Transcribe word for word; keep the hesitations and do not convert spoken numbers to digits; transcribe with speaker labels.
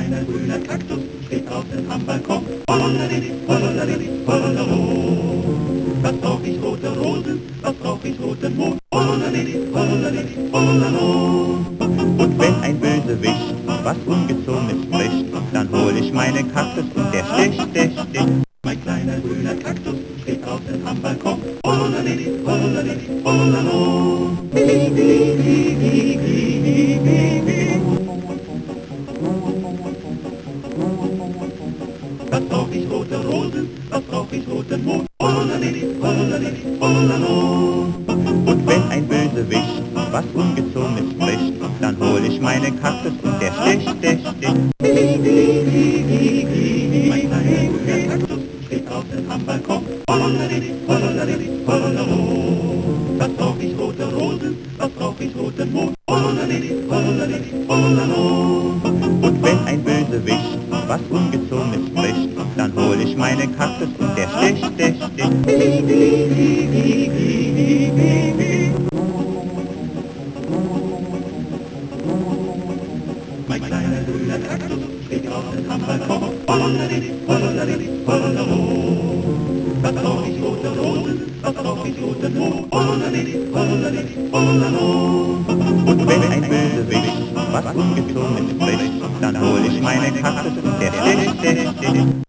Speaker 1: kleiner grüner Kaktus steht draußen am Balkon. Holleridi, holleridi, hollerlo. Was brauch ich rote Rosen, was brauch ich roten Mond? Holleridi, holleridi, hollerlo.
Speaker 2: Und wenn ein Bösewicht was Ungezogenes bricht, dann hol ich meine Kaktus und der sticht, der sticht.
Speaker 1: Mein kleiner grüner Kaktus steht draußen am Balkon. Holleridi, holleridi, hollerlo. Was brauch ich rote Rosen, was brauch ich roten Mond? Holleridi, holleridi, hollerlo.
Speaker 2: Und wenn ein Bösewicht was Ungezogenes bricht, dann hol ich meine Kaktus und der sticht, der sticht.
Speaker 1: Mein kleiner grüner Kaktus steht draußen am Balkon. Holleridi, holleridi, hollerlo. Was brauch ich rote Rosen, was brauch ich roten Mond? Holleridi, holleridi, hollerlo.
Speaker 2: Und wenn ein Bösewicht was Ungezogenes bricht, dann hol ich meine Kaktus und der sticht, der sticht.
Speaker 1: Mein kleiner grüner Kaktus steht draußen am Balkon. Holleridi, holleridi, hollerlo. Was brauch ich rote Rosen, was brauch ich roten Mond? Holleridi, holleridi, hollerlo.
Speaker 2: Und wenn ein Bösewicht was Ungezogenes bricht, dann hol ich meine Kaktus und der sticht, der sticht.